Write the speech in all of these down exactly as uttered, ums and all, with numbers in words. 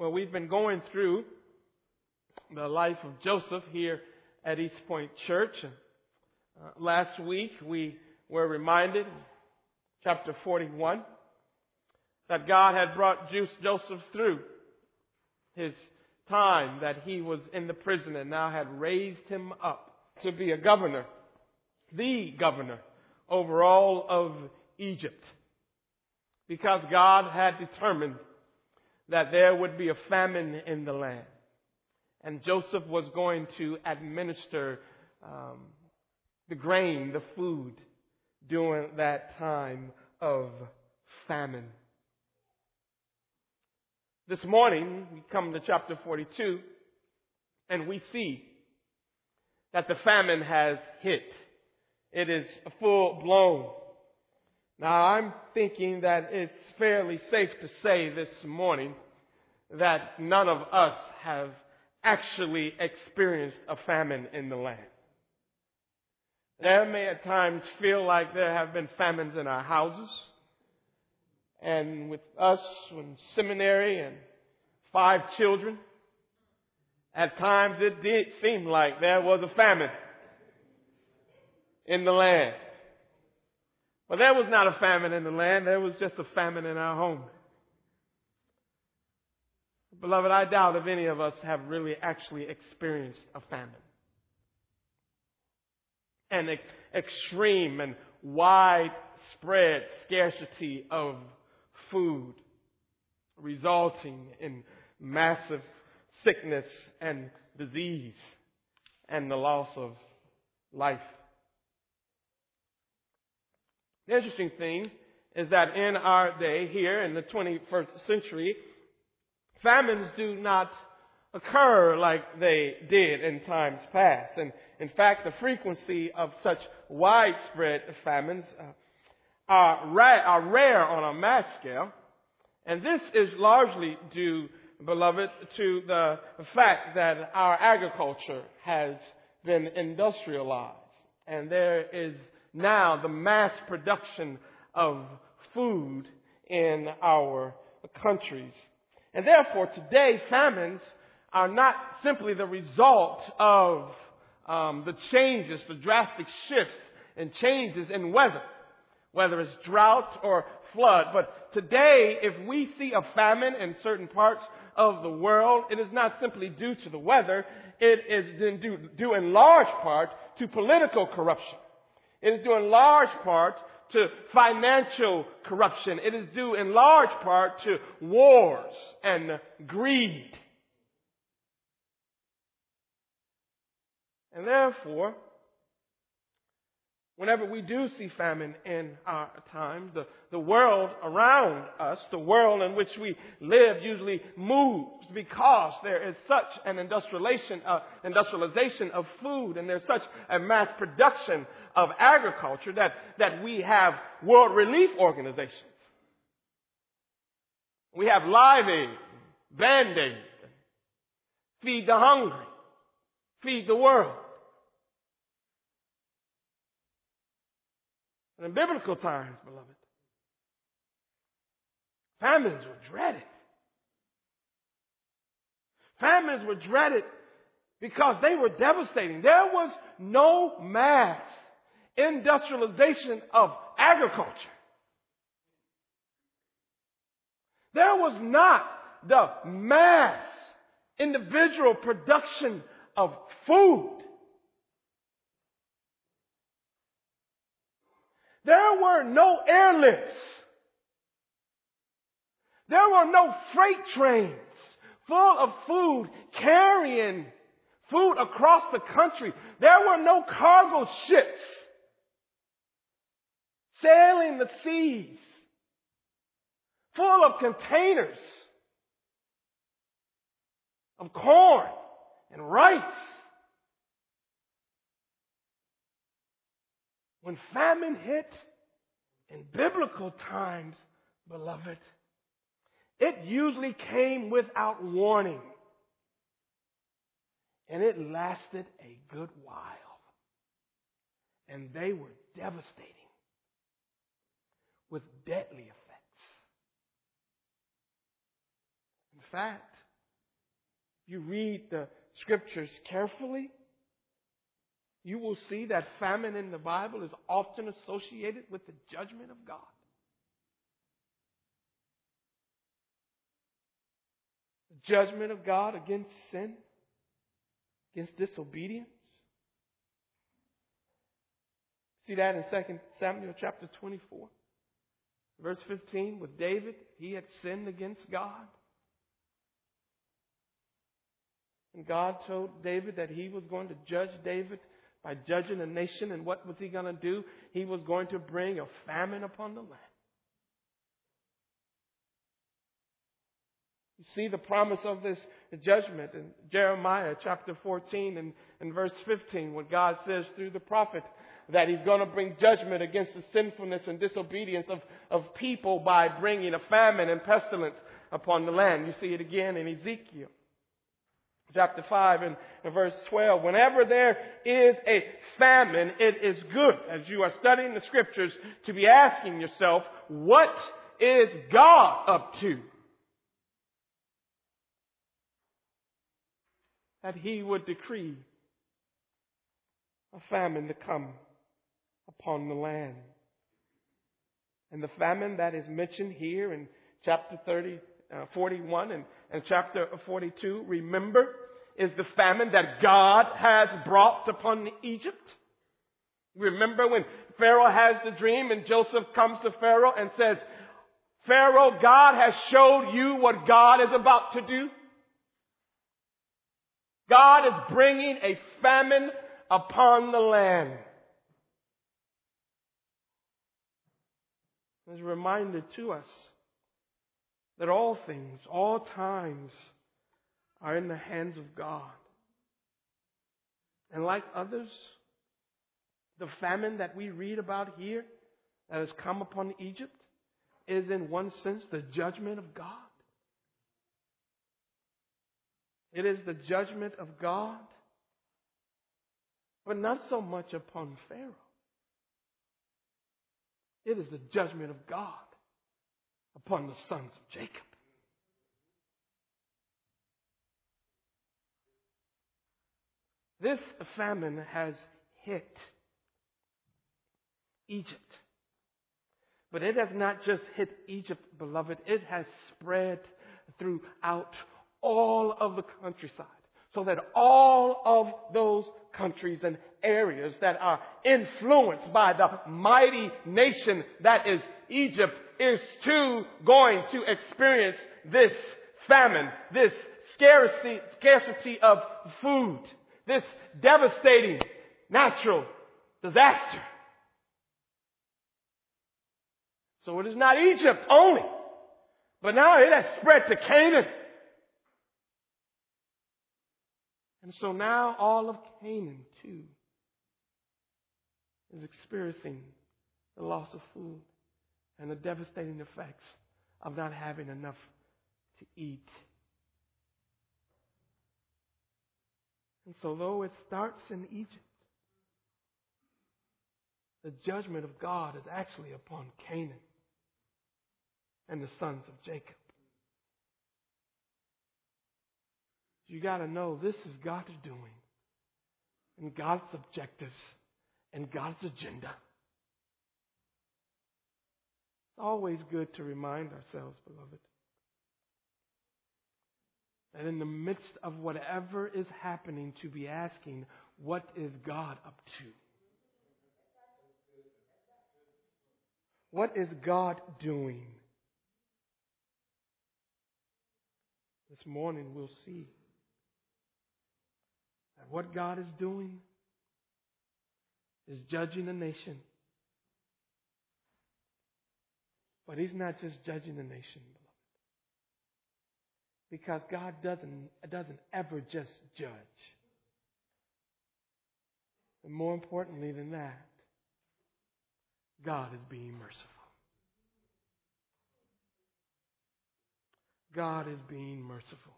Well, we've been going through the life of Joseph here at East Point Church. Uh, last week we were reminded, chapter forty-one, that God had brought Joseph through his time that he was in the prison and now had raised him up to be a governor, the governor over all of Egypt, because God had determined that there would be a famine in the land. And Joseph was going to administer um, the grain, the food, during that time of famine. This morning, we come to chapter forty-two, and we see that the famine has hit. It is full blown. Now, I'm thinking that it's fairly safe to say this morning that none of us have actually experienced a famine in the land. There may at times feel like there have been famines in our houses. And with us in seminary and five children, at times it did seem like there was a famine in the land. But there was not a famine in the land. There was just a famine in our home. Beloved, I doubt if any of us have really actually experienced a famine. An ex- extreme and widespread scarcity of food, resulting in massive sickness and disease and the loss of life. The interesting thing is that in our day, here in the twenty-first century, famines do not occur like they did in times past. And in fact, the frequency of such widespread famines uh, are, ra- are rare on a mass scale. And this is largely due, beloved, to the fact that our agriculture has been industrialized. And there is now the mass production of food in our countries. And therefore, today, famines are not simply the result of um, the changes, the drastic shifts and changes in weather, whether it's drought or flood. But today, if we see a famine in certain parts of the world, it is not simply due to the weather. It is due, due in large part to political corruption. It is due in large part to financial corruption. It is due in large part to wars and greed. And therefore, whenever we do see famine in our time, the, the world around us, the world in which we live usually moves because there is such an industrialization, uh, industrialization of food, and there's such a mass production of agriculture that, that we have world relief organizations. We have Live Aid, Band-Aid, Feed the Hungry, Feed the World. And in biblical times, beloved, famines were dreaded. Famines were dreaded because they were devastating. There was no mass industrialization of agriculture. There was not the mass individual production of food. There were no airlifts. There were no freight trains full of food carrying food across the country. There were no cargo ships sailing the seas full of containers of corn and rice. When famine hit in biblical times, beloved, it usually came without warning. And it lasted a good while. And they were devastating with deadly effects. In fact, If you read the scriptures carefully, you will see that famine in the Bible is often associated with the judgment of God. The judgment of God against sin, against disobedience. See that in Second Samuel chapter twenty-four, verse fifteen, with David. He had sinned against God. And God told David that he was going to judge David by judging a nation. And what was he going to do? He was going to bring a famine upon the land. You see the promise of this judgment in Jeremiah chapter fourteen and, and verse fifteen, when God says through the prophet that He's going to bring judgment against the sinfulness and disobedience of, of people by bringing a famine and pestilence upon the land. You see it again in Ezekiel chapter five and, and verse twelve. Whenever there is a famine, it is good, as you are studying the scriptures, to be asking yourself, what is God up to? That He would decree a famine to come upon the land. And the famine that is mentioned here in chapter thirty, uh, forty-one and, and chapter forty-two, remember, is the famine that God has brought upon Egypt. Remember when Pharaoh has the dream and Joseph comes to Pharaoh and says, Pharaoh, God has showed you what God is about to do. God is bringing a famine upon the land. It's a reminder to us that all things, all times, are in the hands of God. And like others, the famine that we read about here that has come upon Egypt is in one sense the judgment of God. It is the judgment of God, but not so much upon Pharaoh. It is the judgment of God upon the sons of Jacob. This famine has hit Egypt. But it has not just hit Egypt, beloved. It has spread throughout all of the countryside. So that all of those countries and areas that are influenced by the mighty nation that is Egypt is too going to experience this famine, this scarcity, scarcity of food, this devastating natural disaster. So it is not Egypt only, but now it has spread to Canaan. And so now all of Canaan, too, is experiencing the loss of food and the devastating effects of not having enough to eat. And so though it starts in Egypt, the judgment of God is actually upon Canaan and the sons of Jacob. You got to know this is God's doing and God's objectives and God's agenda. It's always good to remind ourselves, beloved, that in the midst of whatever is happening, to be asking, what is God up to? What is God doing? This morning we'll see that what God is doing is judging a nation. But He's not just judging the nation, beloved. Because God doesn't, doesn't ever just judge. And more importantly than that, God is being merciful. God is being merciful.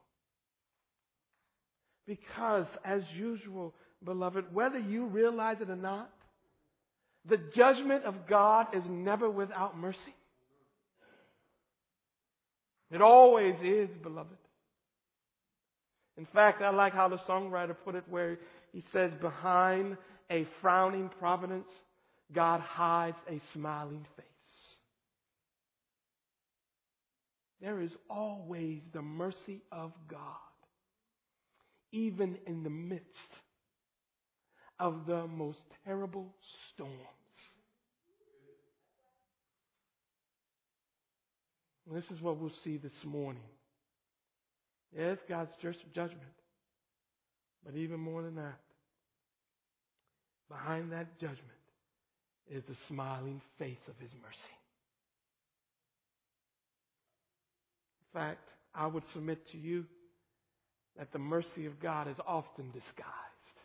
Because, as usual, beloved, whether you realize it or not, the judgment of God is never without mercy. It always is, beloved. In fact, I like how the songwriter put it where he says, behind a frowning providence, God hides a smiling face. There is always the mercy of God, even in the midst of the most terrible storms. And this is what we'll see this morning. Yes, God's judgment, but even more than that, behind that judgment is the smiling face of His mercy. In fact, I would submit to you that the mercy of God is often disguised.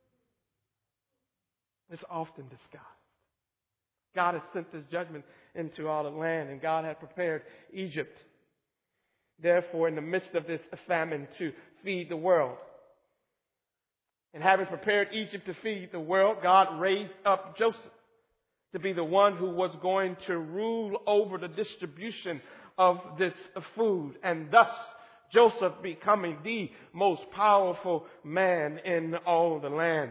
It's often disguised. God has sent this judgment into all the land, and God had prepared Egypt, therefore, in the midst of this famine, to feed the world. And having prepared Egypt to feed the world, God raised up Joseph to be the one who was going to rule over the distribution of this food, and thus Joseph becoming the most powerful man in all the land.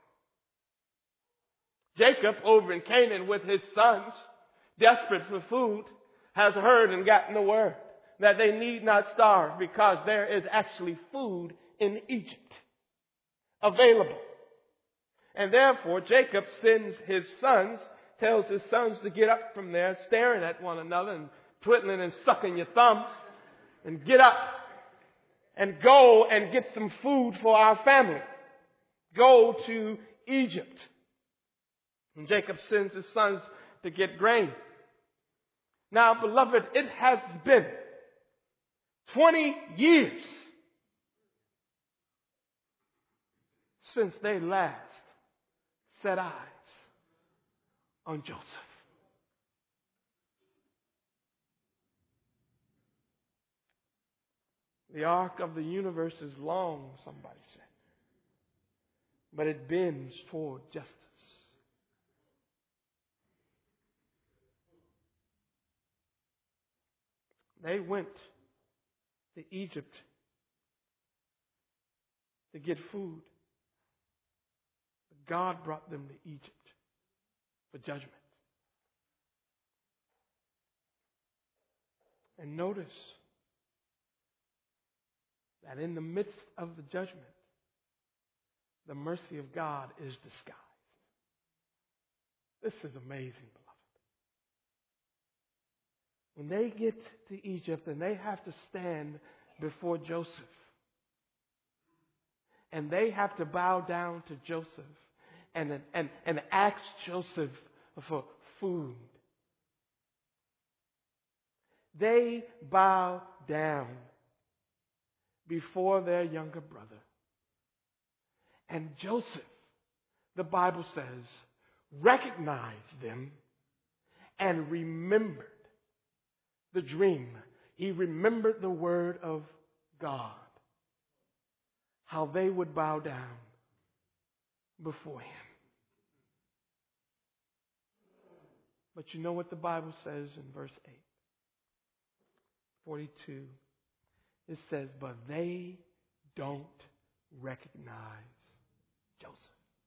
Jacob over in Canaan with his sons, desperate for food, has heard and gotten the word that they need not starve because there is actually food in Egypt available. And therefore Jacob sends his sons, tells his sons to get up from there, staring at one another and twiddling and sucking your thumbs, and get up and go and get some food for our family. Go to Egypt. And Jacob sends his sons to get grain. Now, beloved, it has been twenty years since they last set eyes on Joseph. The arc of the universe is long, somebody said, but it bends toward justice. They went to Egypt to get food. But God brought them to Egypt for judgment. And notice that in the midst of the judgment, the mercy of God is disguised. This is amazing, beloved. When they get to Egypt and they have to stand before Joseph, and they have to bow down to Joseph and, and, and ask Joseph for food, they bow down before their younger brother. And Joseph, the Bible says, recognized them and remembered the dream. He remembered the word of God, how they would bow down before Him. But you know what the Bible says in verse eight, forty-two? It says, but they don't recognize Joseph.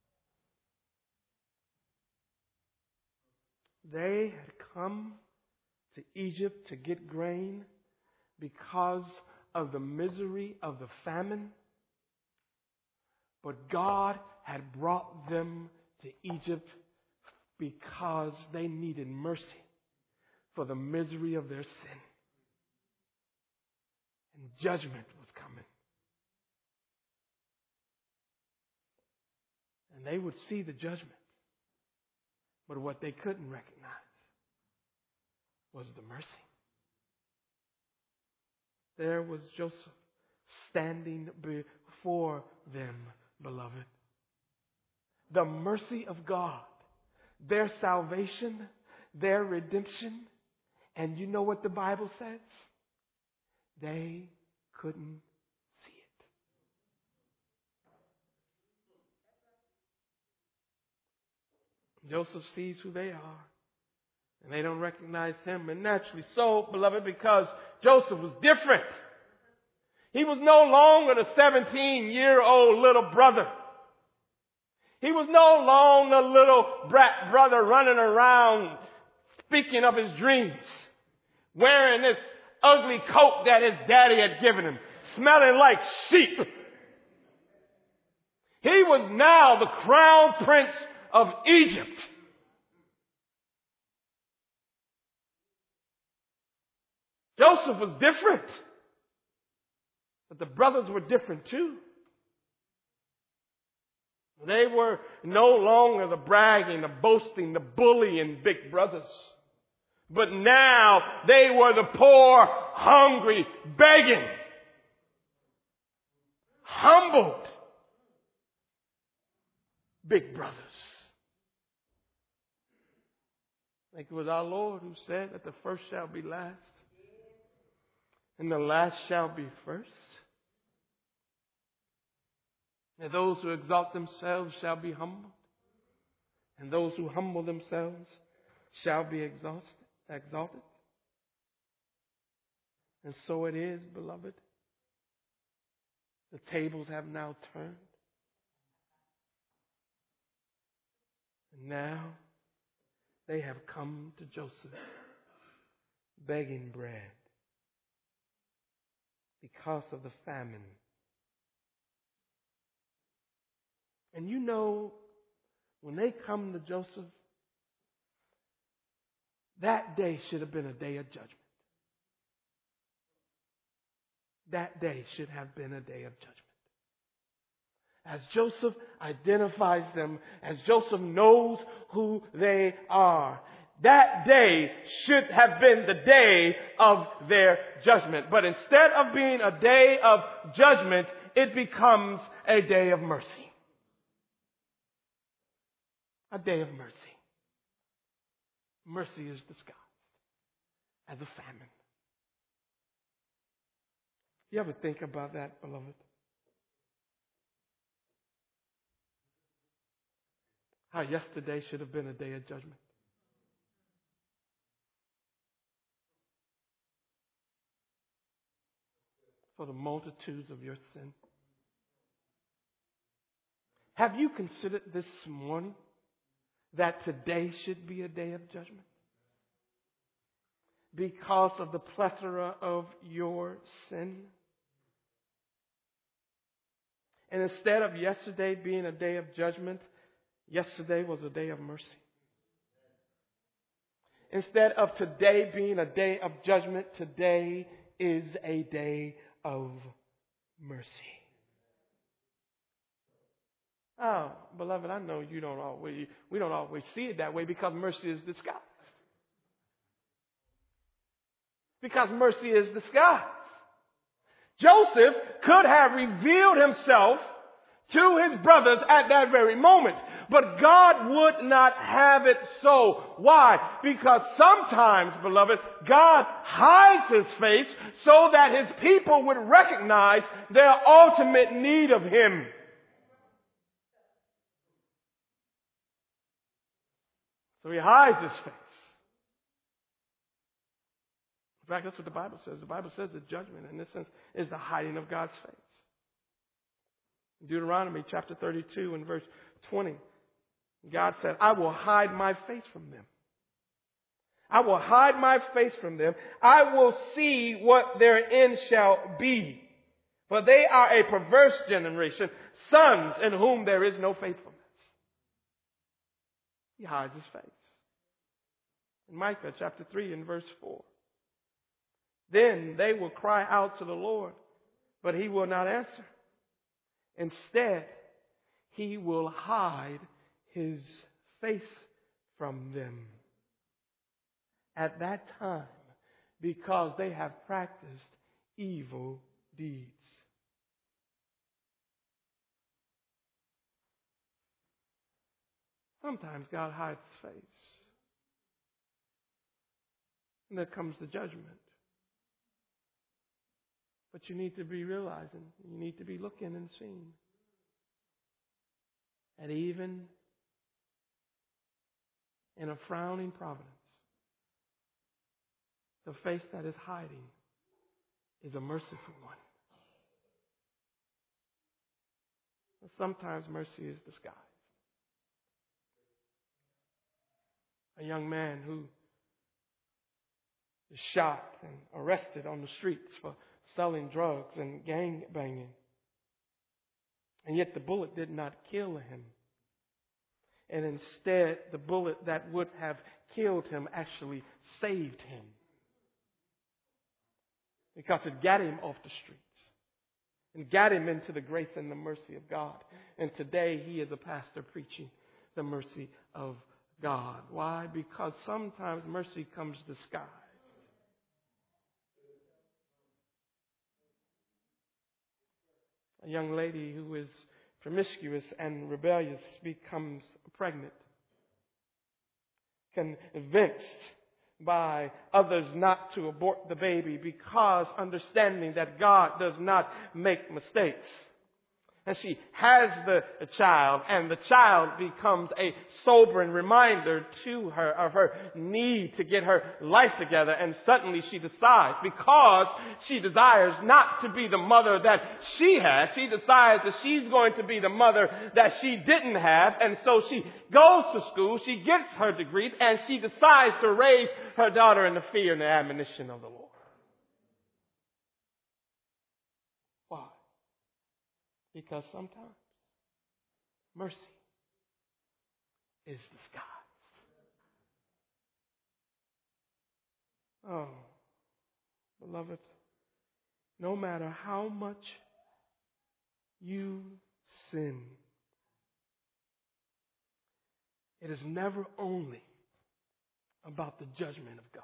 They had come to Egypt to get grain because of the misery of the famine, but God had brought them to Egypt because they needed mercy for the misery of their sin. And judgment was coming. And they would see the judgment. But what they couldn't recognize was the mercy. There was Joseph standing before them, beloved. The mercy of God, their salvation, their redemption. And you know what the Bible says? They couldn't see it. Joseph sees who they are, and they don't recognize him. And naturally so, beloved, because Joseph was different. He was no longer the seventeen-year-old little brother. He was no longer a little brat brother running around speaking of his dreams, wearing this ugly coat that his daddy had given him, smelling like sheep. He was now the crown prince of Egypt. Joseph was different, but the brothers were different too. They were no longer the bragging, the boasting, the bullying big brothers. But now they were the poor, hungry, begging, humbled big brothers. Like it was our Lord who said that the first shall be last and the last shall be first. And those who exalt themselves shall be humbled, and those who humble themselves shall be exalted. exalted. And so it is, beloved. The tables have now turned. And now they have come to Joseph begging bread because of the famine. And you know, when they come to Joseph, that day should have been a day of judgment. That day should have been a day of judgment. As Joseph identifies them, as Joseph knows who they are, that day should have been the day of their judgment. But instead of being a day of judgment, it becomes a day of mercy. A day of mercy. Mercy is disguised as a famine. You ever think about that, beloved? How yesterday should have been a day of judgment. For the multitudes of your sin. Have you considered this morning that today should be a day of judgment? Because of the plethora of your sin. And instead of yesterday being a day of judgment, yesterday was a day of mercy. Instead of today being a day of judgment, today is a day of mercy. Oh, beloved, I know you don't always, we don't always see it that way because mercy is disguised. Because mercy is disguised. Joseph could have revealed himself to his brothers at that very moment. But God would not have it so. Why? Because sometimes, beloved, God hides his face so that his people would recognize their ultimate need of him. So he hides his face. In fact, that's what the Bible says. The Bible says that judgment, in this sense, is the hiding of God's face. Deuteronomy chapter thirty-two and verse twenty. God said, I will hide my face from them. I will hide my face from them. I will see what their end shall be. For they are a perverse generation, sons in whom there is no faithfulness. He hides his face. In Micah chapter three and verse four. Then they will cry out to the Lord, but he will not answer. Instead, he will hide his face from them at that time because they have practiced evil deeds. Sometimes God hides his face. And there comes the judgment. But you need to be realizing, you need to be looking and seeing that even in a frowning providence, the face that is hiding is a merciful one. But sometimes mercy is disguised. A young man who is shot and arrested on the streets for selling drugs and gang banging. And yet the bullet did not kill him. And instead, the bullet that would have killed him actually saved him. Because it got him off the streets. And got him into the grace and the mercy of God. And today he is a pastor preaching the mercy of God. Why? Because sometimes mercy comes disguised. A young lady who is promiscuous and rebellious becomes pregnant. Convinced by others not to abort the baby because understanding that God does not make mistakes. And she has the child, and the child becomes a sobering reminder to her of her need to get her life together. And suddenly she decides, because she desires not to be the mother that she had, she decides that she's going to be the mother that she didn't have. And so she goes to school, she gets her degree, and she decides to raise her daughter in the fear and the admonition of the Lord. Why? Because sometimes mercy is disguised. Oh, beloved, no matter how much you sin, it is never only about the judgment of God.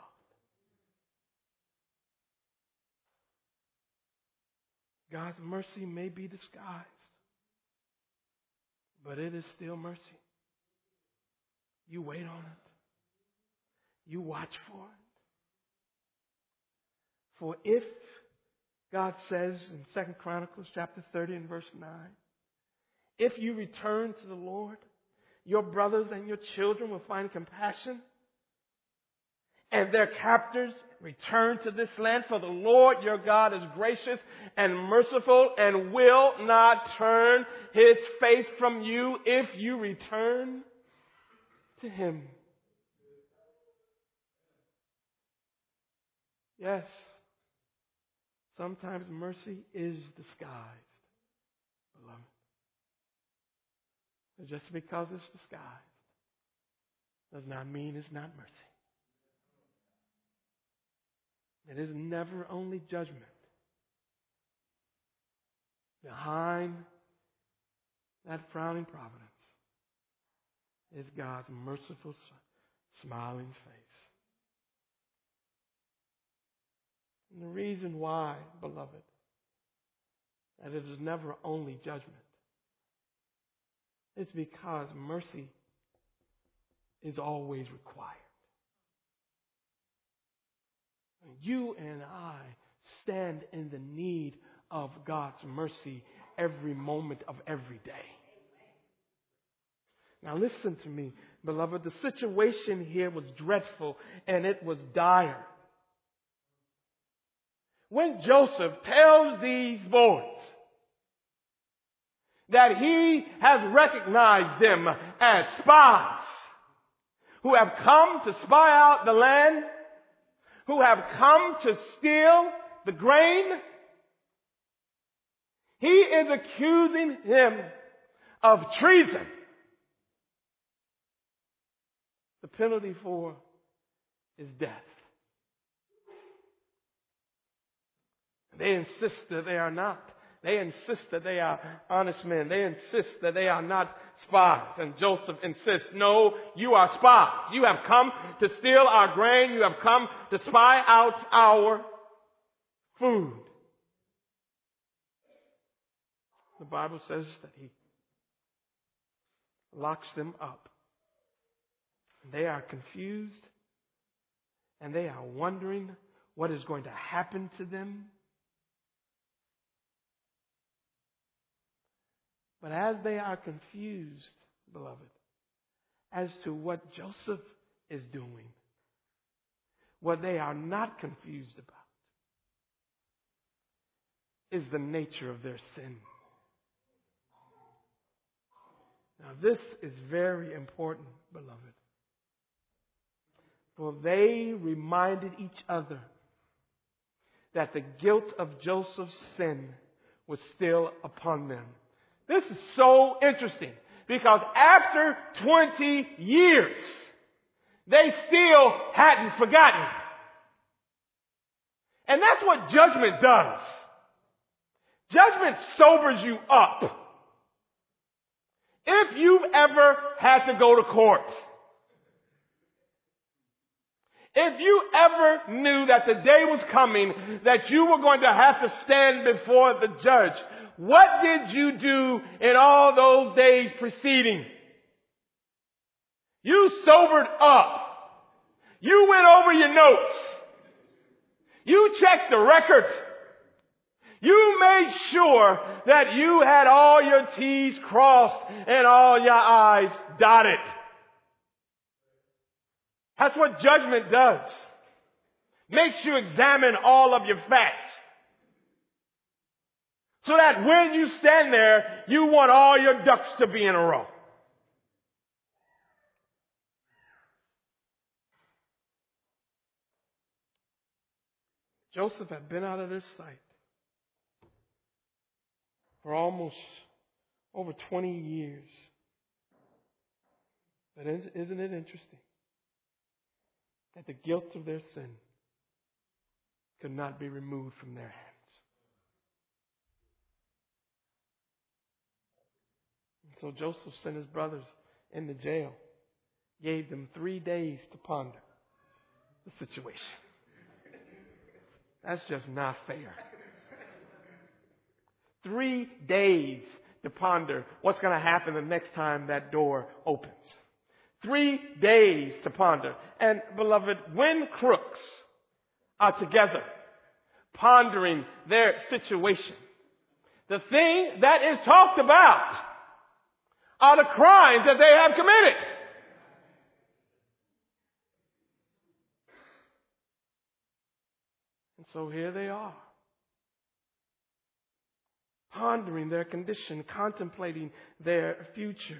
God's mercy may be disguised, but it is still mercy. You wait on it. You watch for it. For if God says in Second Chronicles chapter thirty and verse nine, if you return to the Lord, your brothers and your children will find compassion, and their captors return to this land, for the Lord your God is gracious and merciful and will not turn his face from you if you return to him. Yes, sometimes mercy is disguised, beloved. But just because it's disguised does not mean it's not mercy. It is never only judgment. Behind that frowning providence is God's merciful, smiling face. And the reason why, beloved, that it is never only judgment, it's because mercy is always required. You and I stand in the need of God's mercy every moment of every day. Now listen to me, beloved. The situation here was dreadful and it was dire. When Joseph tells these boys that he has recognized them as spies who have come to spy out the land, who have come to steal the grain, he is accusing him of treason. The penalty for is death. They insist that they are not. They insist that they are honest men. They insist that they are not spies. And Joseph insists, no, you are spies. You have come to steal our grain. You have come to spy out our food. The Bible says that he locks them up. They are confused and they are wondering what is going to happen to them. But as they are confused, beloved, as to what Joseph is doing, what they are not confused about is the nature of their sin. Now this is very important, beloved. For they reminded each other that the guilt of Joseph's sin was still upon them. This is so interesting because after twenty years, they still hadn't forgotten. And that's what judgment does. Judgment sobers you up. If you've ever had to go to court, if you ever knew that the day was coming that you were going to have to stand before the judge, what did you do in all those days preceding? You sobered up. You went over your notes. You checked the record. You made sure that you had all your T's crossed and all your I's dotted. That's what judgment does. Makes you examine all of your facts. So that when you stand there, you want all your ducks to be in a row. Joseph had been out of their sight for almost over twenty years. But isn't it interesting that the guilt of their sin could not be removed from their hands? And so Joseph sent his brothers into jail, gave them three days to ponder the situation. That's just not fair. Three days to ponder what's going to happen the next time that door opens. Three days to ponder. And beloved, when crooks are together pondering their situation, the thing that is talked about are the crimes that they have committed. And so here they are, pondering their condition, contemplating their future.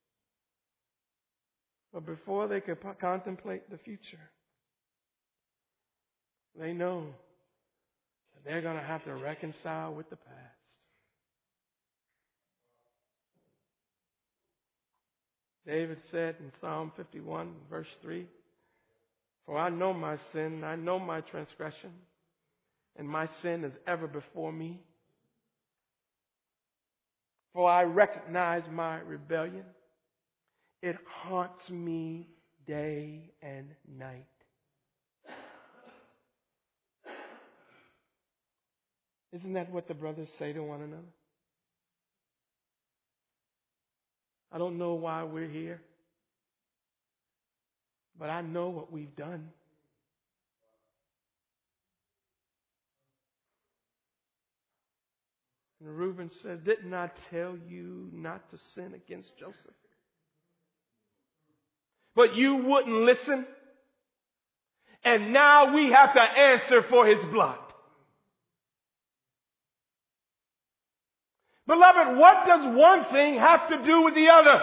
But before they could po- contemplate the future, they know that they're going to have to reconcile with the past. David said in Psalm fifty-one, verse three, "For I know my sin, I know my transgression, and my sin is ever before me. For I recognize my rebellion. It haunts me day and night." Isn't that what the brothers say to one another? I don't know why we're here, but I know what we've done. And Reuben said, "Didn't I tell you not to sin against Joseph? But you wouldn't listen. And now we have to answer for his blood." Beloved, what does one thing have to do with the other?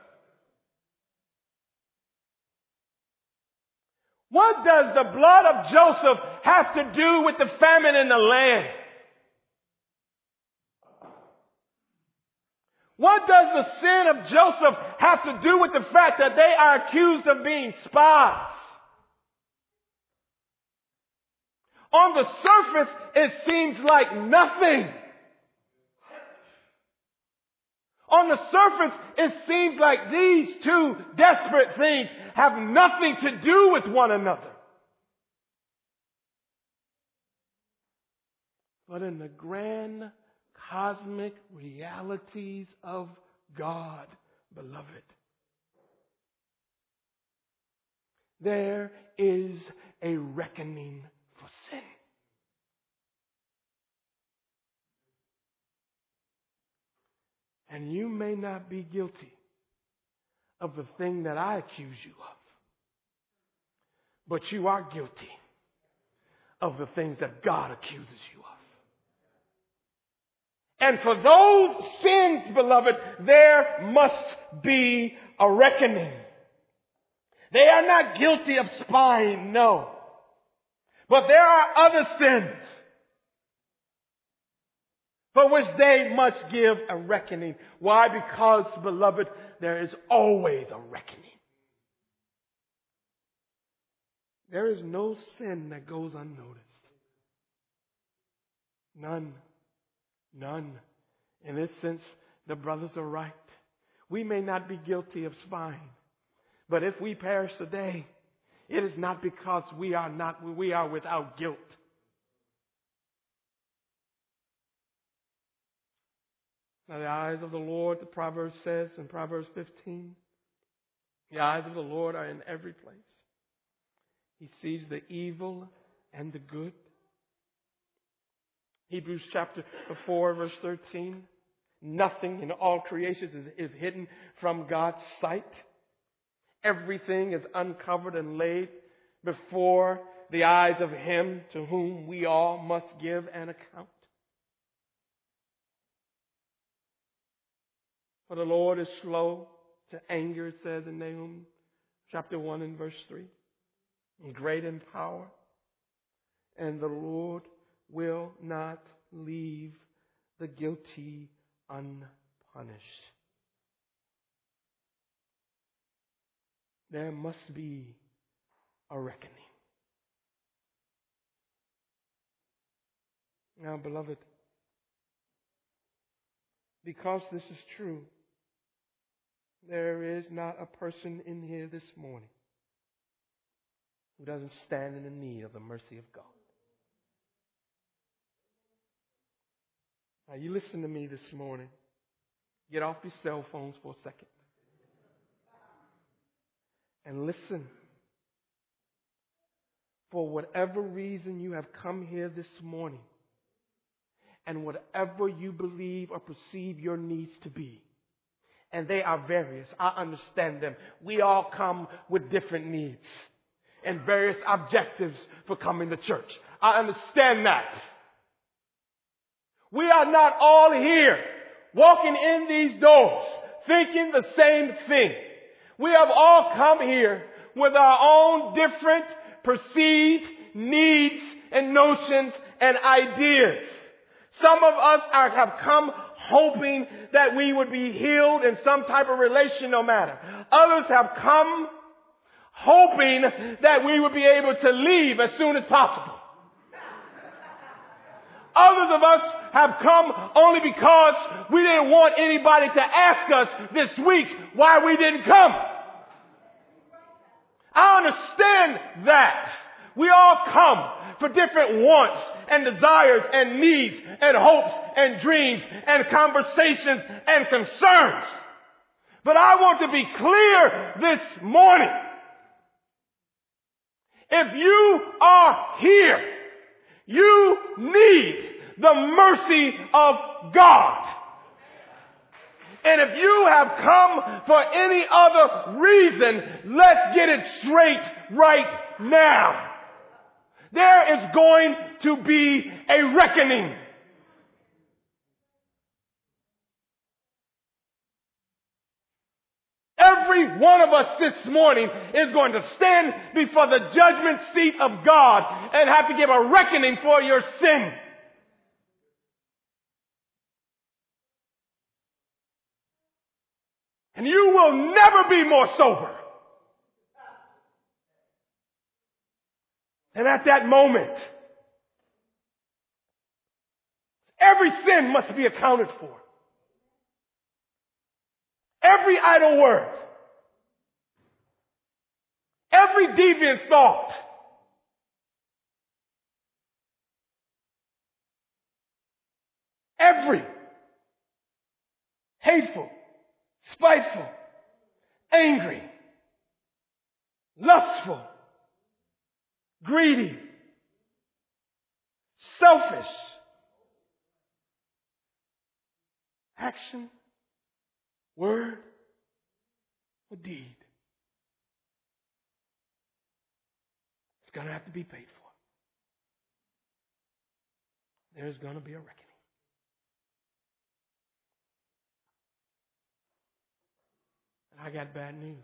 What does the blood of Joseph have to do with the famine in the land? What does the sin of Joseph have to do with the fact that they are accused of being spies? On the surface, it seems like nothing. On the surface, it seems like these two desperate things have nothing to do with one another. But in the grand cosmic realities of God, beloved, there is a reckoning for sin. And you may not be guilty of the thing that I accuse you of, but you are guilty of the things that God accuses you of. And for those sins, beloved, there must be a reckoning. They are not guilty of spying, no. But there are other sins for which they must give a reckoning. Why? Because, beloved, there is always a reckoning. There is no sin that goes unnoticed. None. None. In this sense, the brothers are right. We may not be guilty of spying, but if we perish today, it is not because we are not, we are without guilt. Now the eyes of the Lord, the Proverbs says in Proverbs fifteen, the eyes of the Lord are in every place. He sees the evil and the good. Hebrews chapter four, verse thirteen. Nothing in all creation is, is hidden from God's sight. Everything is uncovered and laid before the eyes of Him to whom we all must give an account. For the Lord is slow to anger, it says in Nahum chapter one and verse three. And great in power. And the Lord will not leave the guilty unpunished. There must be a reckoning. Now, beloved, because this is true, there is not a person in here this morning who doesn't stand in the need of the mercy of God. Now, you listen to me this morning. Get off your cell phones for a second. And listen. For whatever reason you have come here this morning, and whatever you believe or perceive your needs to be, and they are various, I understand them. We all come with different needs and various objectives for coming to church. I understand that. We are not all here walking in these doors thinking the same thing. We have all come here with our own different perceived needs and notions and ideas. Some of us are, have come hoping that we would be healed in some type of relational matter. Others have come hoping that we would be able to leave as soon as possible. Others of us have come only because we didn't want anybody to ask us this week why we didn't come. I understand that. We all come for different wants and desires and needs and hopes and dreams and conversations and concerns. But I want to be clear this morning. If you are here, you need the mercy of God. And if you have come for any other reason, let's get it straight right now. There is going to be a reckoning. Every one of us this morning is going to stand before the judgment seat of God and have to give a reckoning for your sin. And you will never be more sober than at that moment. Every sin must be accounted for. Every idle word. Every deviant thought. Every hateful, spiteful, angry, lustful, greedy, selfish action, word, or deed. It's going to have to be paid for. There's going to be a reckoning. I got bad news.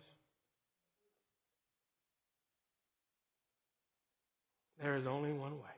There is only one way.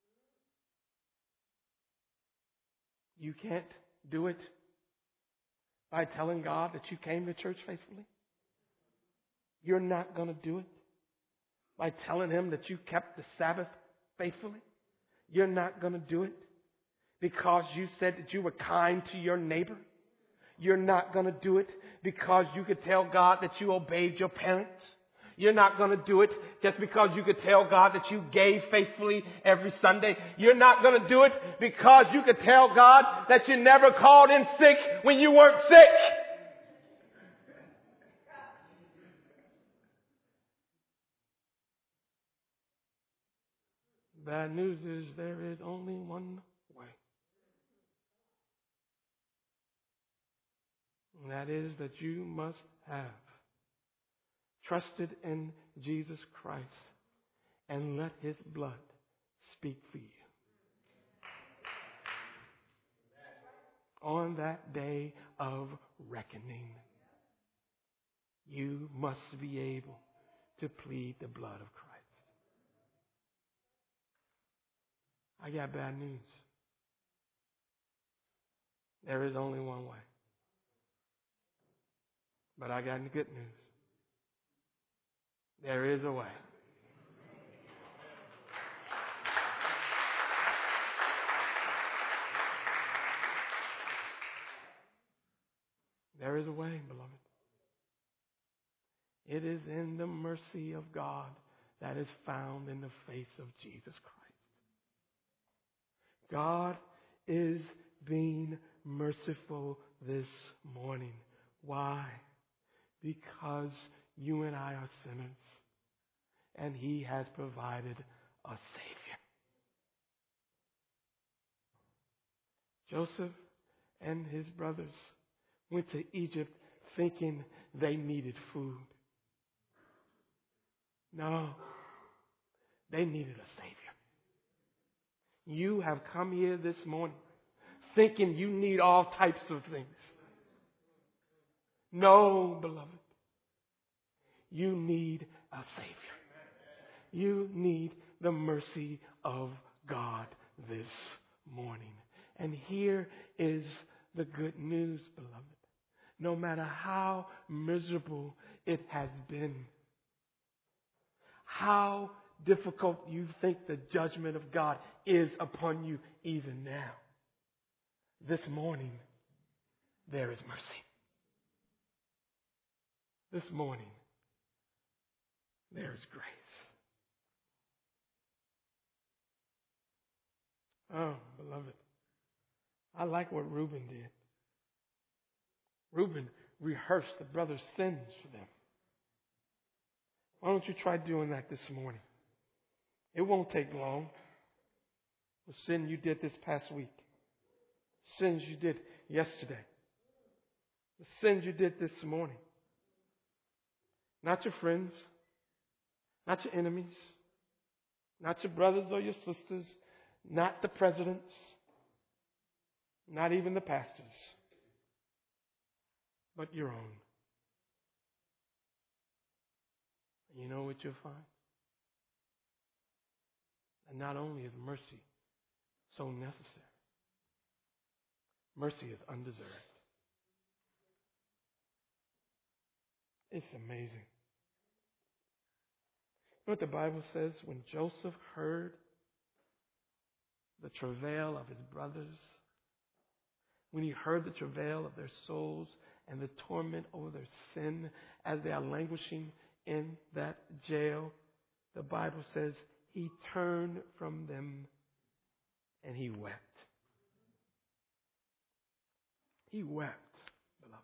You can't do it by telling God that you came to church faithfully. You're not going to do it by telling Him that you kept the Sabbath faithfully. You're not going to do it because you said that you were kind to your neighbor. You're not going to do it because you could tell God that you obeyed your parents. You're not going to do it just because you could tell God that you gave faithfully every Sunday. You're not going to do it because you could tell God that you never called in sick when you weren't sick. Bad news is there is only one way. And that is that you must have trusted in Jesus Christ and let His blood speak for you. On that day of reckoning, you must be able to plead the blood of Christ. I got bad news. There is only one way. But I got good news. There is a way. There is a way, beloved. It is in the mercy of God that is found in the face of Jesus Christ. God is being merciful this morning. Why? Because you and I are sinners, and He has provided a Savior. Joseph and his brothers went to Egypt thinking they needed food. No, they needed a Savior. You have come here this morning thinking you need all types of things. No, beloved. You need a Savior. You need the mercy of God this morning. And here is the good news, beloved. No matter how miserable it has been, how difficult you think the judgment of God is upon you even now, this morning there is mercy. This morning there is grace. Oh, beloved, I like what Reuben did. Reuben rehearsed the brothers' sins for them. Why don't you try doing that this morning? It won't take long. The sin you did this past week. Sins you did yesterday. The sins you did this morning. Not your friends. Not your enemies. Not your brothers or your sisters. Not the presidents. Not even the pastors. But your own. You know what you'll find? And not only is mercy so necessary, mercy is undeserved. It's amazing. You know what the Bible says? When Joseph heard the travail of his brothers, when he heard the travail of their souls and the torment over their sin as they are languishing in that jail, the Bible says he turned from them and he wept. He wept, beloved.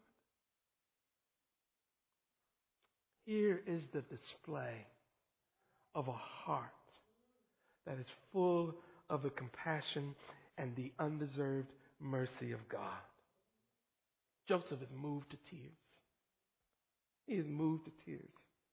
Here is the display of a heart that is full of the compassion and the undeserved mercy of God. Joseph is moved to tears. He is moved to tears.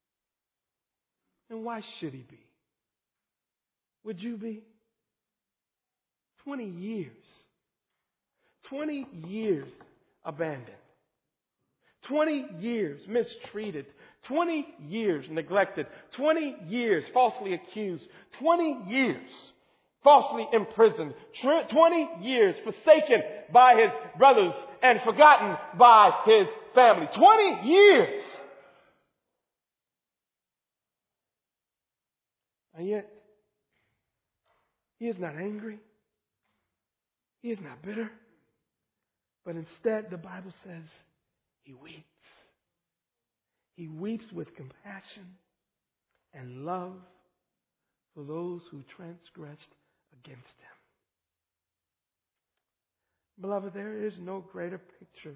And why should he be? Would you be? Twenty years. Twenty years abandoned. twenty years mistreated, twenty years neglected, twenty years falsely accused, twenty years falsely imprisoned, twenty years forsaken by his brothers and forgotten by his family. twenty years! And yet, he is not angry. He is not bitter. But instead, the Bible says, he weeps. He weeps with compassion and love for those who transgressed against him. Beloved, there is no greater picture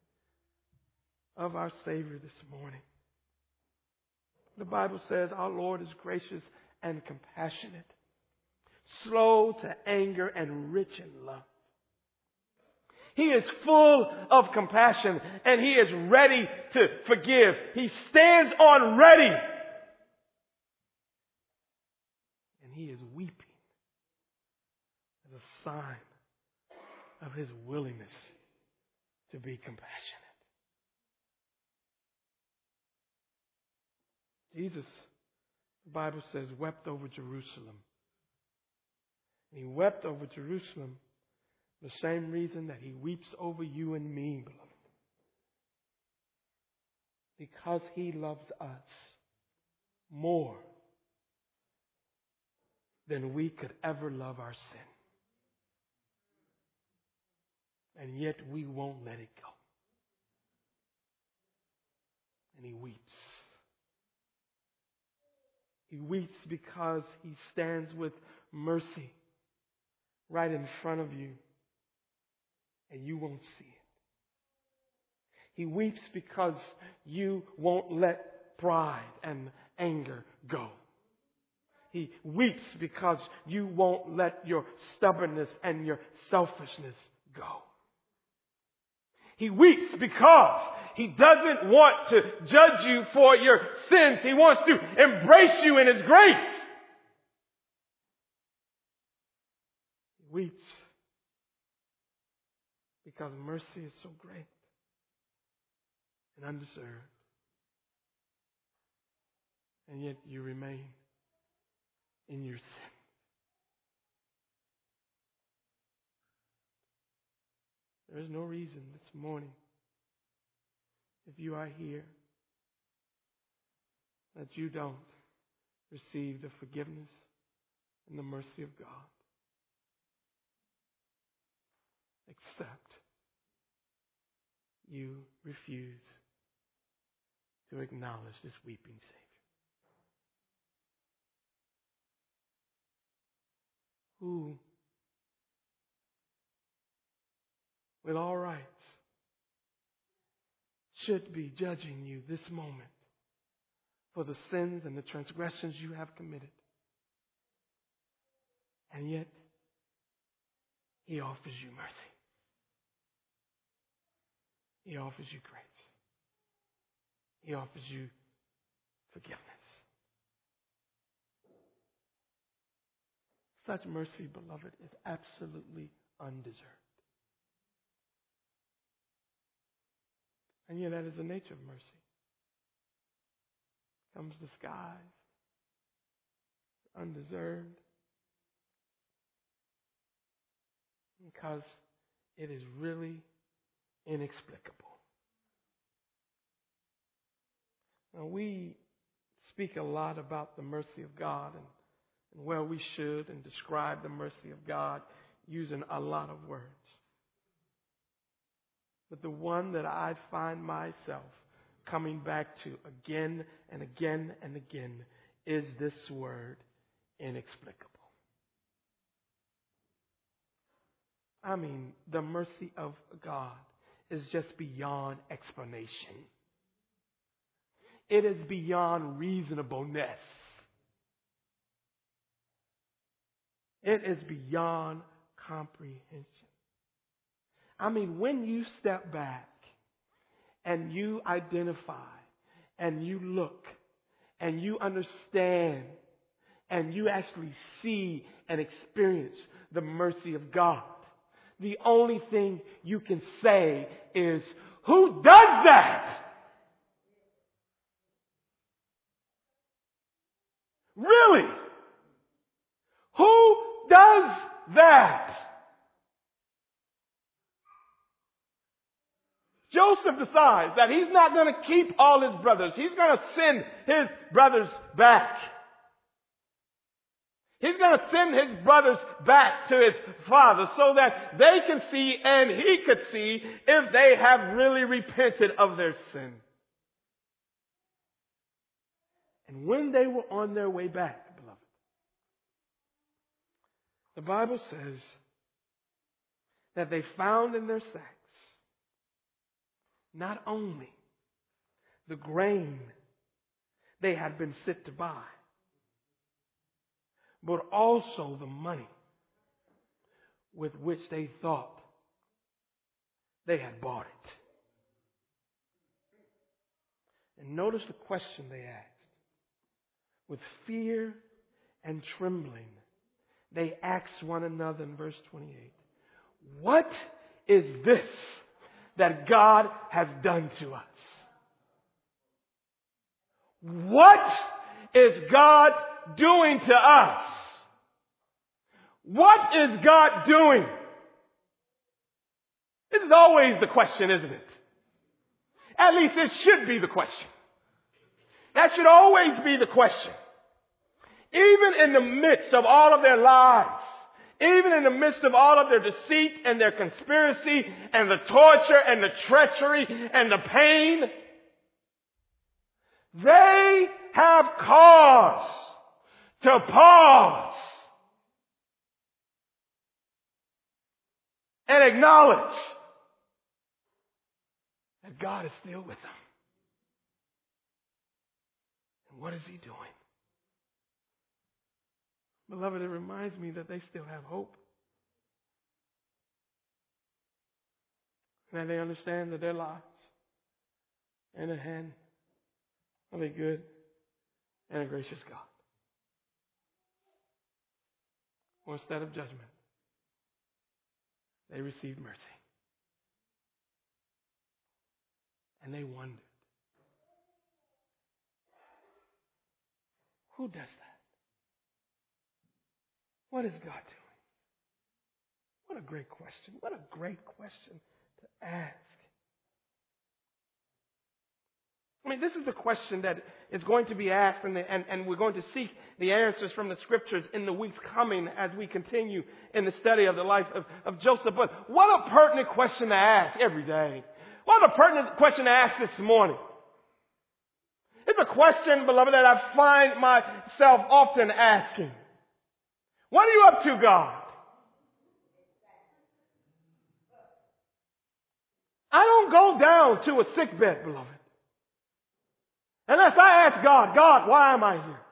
of our Savior this morning. The Bible says our Lord is gracious and compassionate, slow to anger and rich in love. He is full of compassion and he is ready to forgive. He stands on ready. And he is weeping as a sign of his willingness to be compassionate. Jesus, the Bible says, wept over Jerusalem. He wept over Jerusalem the same reason that he weeps over you and me, beloved. Because he loves us more than we could ever love our sin. And yet we won't let it go. And he weeps. He weeps because he stands with mercy right in front of you, and you won't see it. He weeps because you won't let pride and anger go. He weeps because you won't let your stubbornness and your selfishness go. He weeps because he doesn't want to judge you for your sins. He wants to embrace you in his grace. He weeps because mercy is so great and undeserved. And yet you remain in your sin. There is no reason this morning, if you are here, that you don't receive the forgiveness and the mercy of God. Except you refuse to acknowledge this weeping Savior, who, with all rights, should be judging you this moment for the sins and the transgressions you have committed. And yet, he offers you mercy. He offers you grace. He offers you forgiveness. Such mercy, beloved, is absolutely undeserved. And yet that is the nature of mercy. It comes disguised, undeserved, because it is really inexplicable. Now, we speak a lot about the mercy of God, and, and well, we should, and describe the mercy of God using a lot of words. But the one that I find myself coming back to again and again and again is this word, inexplicable. I mean, the mercy of God is just beyond explanation. It is beyond reasonableness. It is beyond comprehension. I mean, when you step back and you identify and you look and you understand and you actually see and experience the mercy of God, the only thing you can say is, who does that? Really? Who does that? Joseph decides that he's not going to keep all his brothers. He's going to send his brothers back. He's going to send his brothers back to his father so that they can see and he could see if they have really repented of their sin. And when they were on their way back, beloved, the Bible says that they found in their sacks not only the grain they had been sent to buy, but also the money with which they thought they had bought it. And notice the question they asked. With fear and trembling, they asked one another in verse twenty-eight, what is this that God has done to us? What is God doing to us? What is God doing? This is always the question, isn't it? At least it should be the question. That should always be the question. Even in the midst of all of their lies, even in the midst of all of their deceit and their conspiracy and the torture and the treachery and the pain, they have cause to pause and acknowledge that God is still with them. And what is He doing? Beloved, it reminds me that they still have hope. And that they understand that their lives are in the hand of a good and a gracious God. Or instead of judgment, they received mercy. And they wondered, who does that? What is God doing? What a great question. What a great question to ask. I mean, this is a question that is going to be asked, and, and, and we're going to seek the answers from the Scriptures in the weeks coming as we continue in the study of the life of, of Joseph. But what a pertinent question to ask every day. What a pertinent question to ask this morning. It's a question, beloved, that I find myself often asking. What are you up to, God? I don't go down to a sick bed, beloved, unless I ask God, God, why am I here?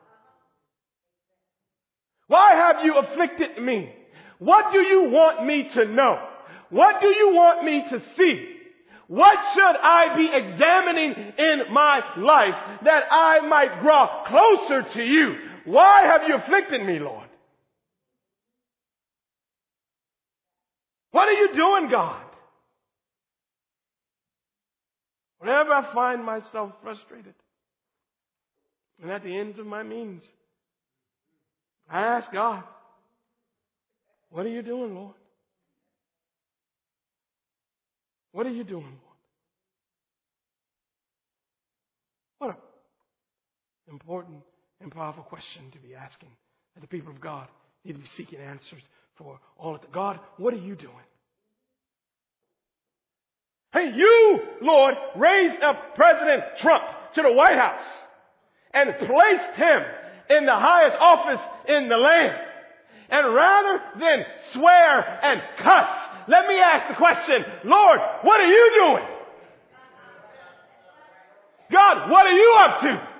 Why have you afflicted me? What do you want me to know? What do you want me to see? What should I be examining in my life that I might draw closer to you? Why have you afflicted me, Lord? What are you doing, God? Whenever I find myself frustrated and at the ends of my means, I ask God, what are you doing, Lord? What are you doing, Lord? What an important and powerful question to be asking that the people of God need to be seeking answers for all of the. God, what are you doing? Hey, you, Lord, raised up President Trump to the White House and placed him in the highest office in the land. And rather than swear and cuss, let me ask the question, Lord, what are you doing? God, what are you up to?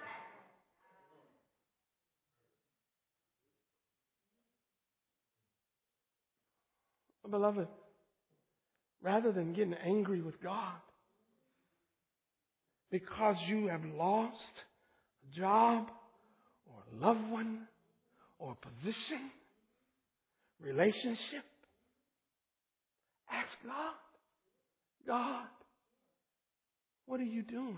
Beloved, rather than getting angry with God because you have lost a job or a loved one or a position, relationship, ask God, God, What are you doing?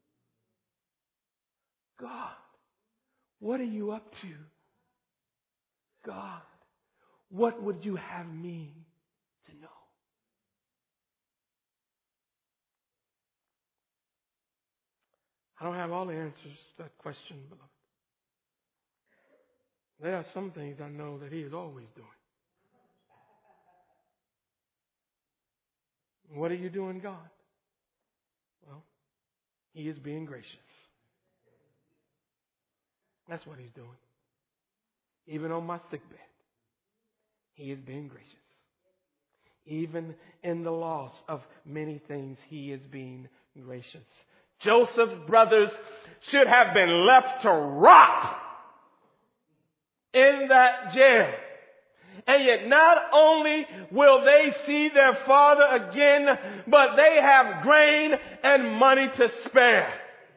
God, what are you up to? God, what would you have me to know? I don't have all the answers to that question, beloved. There are some things I know that He is always doing. What are you doing, God? Well, He is being gracious. That's what He's doing. Even on my sick bed, He is being gracious. Even in the loss of many things, He is being gracious. Joseph's brothers should have been left to rot in that jail. And yet not only will they see their father again, but they have grain and money to spare.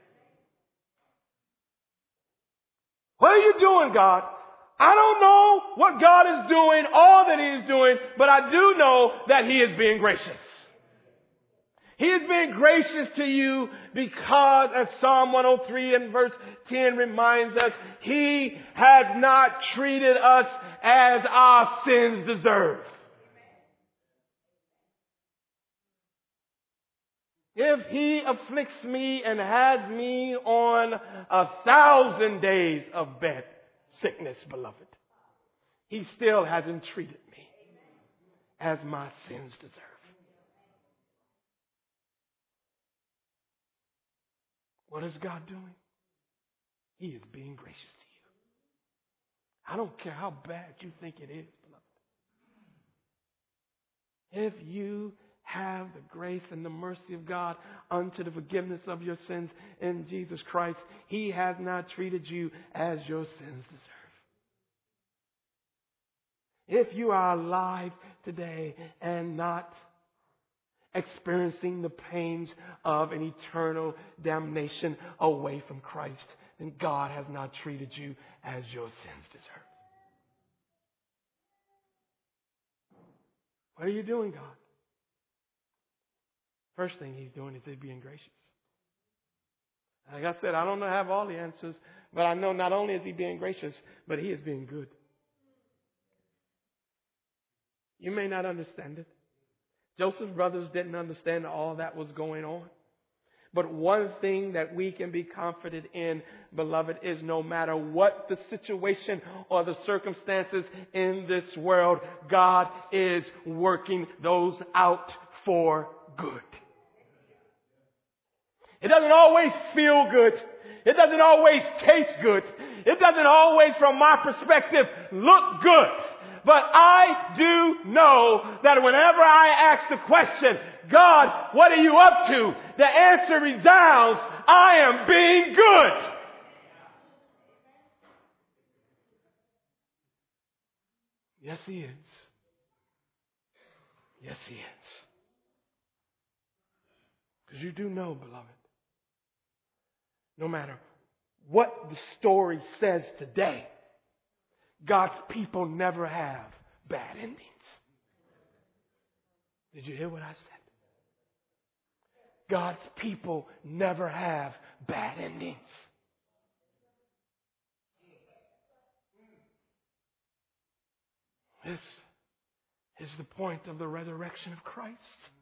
What are you doing, God? I don't know what God is doing, all that He is doing, but I do know that He is being gracious. He is being gracious to you because, as Psalm one oh three and verse ten reminds us, He has not treated us as our sins deserve. If He afflicts me and has me on a thousand days of bed sickness, beloved, He still hasn't treated me as my sins deserve. What is God doing? He is being gracious to you. I don't care how bad you think it is, beloved. If you have the grace and the mercy of God unto the forgiveness of your sins in Jesus Christ, He has not treated you as your sins deserve. If you are alive today and not experiencing the pains of an eternal damnation away from Christ, then God has not treated you as your sins deserve. What are you doing, God? First thing He's doing is He's being gracious. Like I said, I don't have all the answers, but I know not only is He being gracious, but He is being good. You may not understand it. Joseph's brothers didn't understand all that was going on. But one thing that we can be confident in, beloved, is no matter what the situation or the circumstances in this world, God is working those out for good. It doesn't always feel good. It doesn't always taste good. It doesn't always, from my perspective, look good. But I do know that whenever I ask the question, God, what are you up to? The answer resounds, I am being good. Yes, He is. Yes, He is. Because you do know, beloved, no matter what the story says today, God's people never have bad endings. Did you hear what I said? God's people never have bad endings. This is the point of the resurrection of Christ.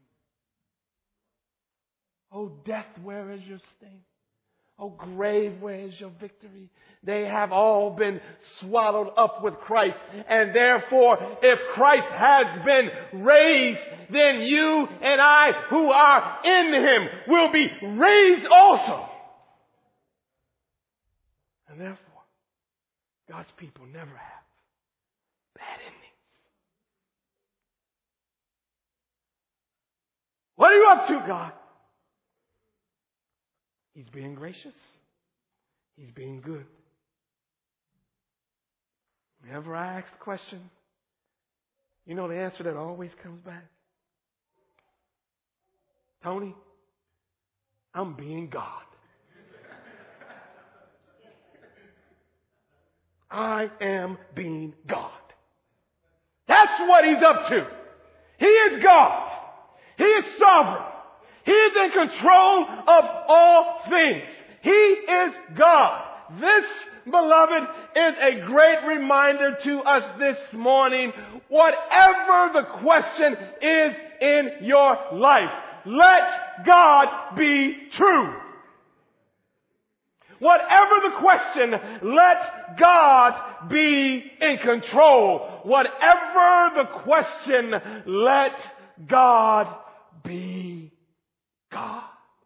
Oh, death, where is your sting? Oh, grave, where is your victory? They have all been swallowed up with Christ. And therefore, if Christ has been raised, then you and I who are in Him will be raised also. And therefore, God's people never have bad endings. What are you up to, God? He's being gracious. He's being good. Whenever I ask the question, you know the answer that always comes back? Tony, I'm being God. I am being God. That's what He's up to. He is God. He is sovereign. He's in control of all things. He is God. This, beloved, is a great reminder to us this morning. Whatever the question is in your life, let God be true. Whatever the question, let God be in control. Whatever the question, let God be God.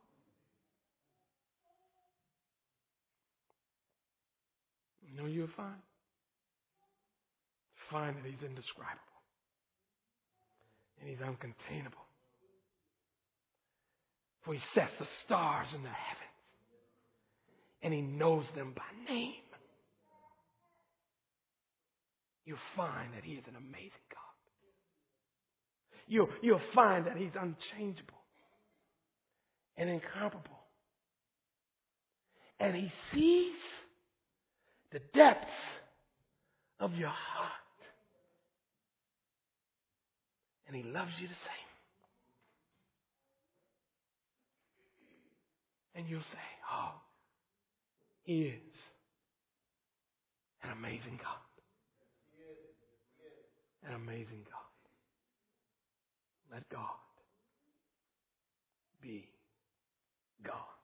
You know you'll find? Find that He's indescribable. And He's uncontainable. For He sets the stars in the heavens. And He knows them by name. You'll find that He is an amazing God. You'll, you'll find that He's unchangeable and incomparable. And He sees the depths of your heart. And He loves you the same. And you'll say, oh, He is an amazing God. An amazing God. Let God be God.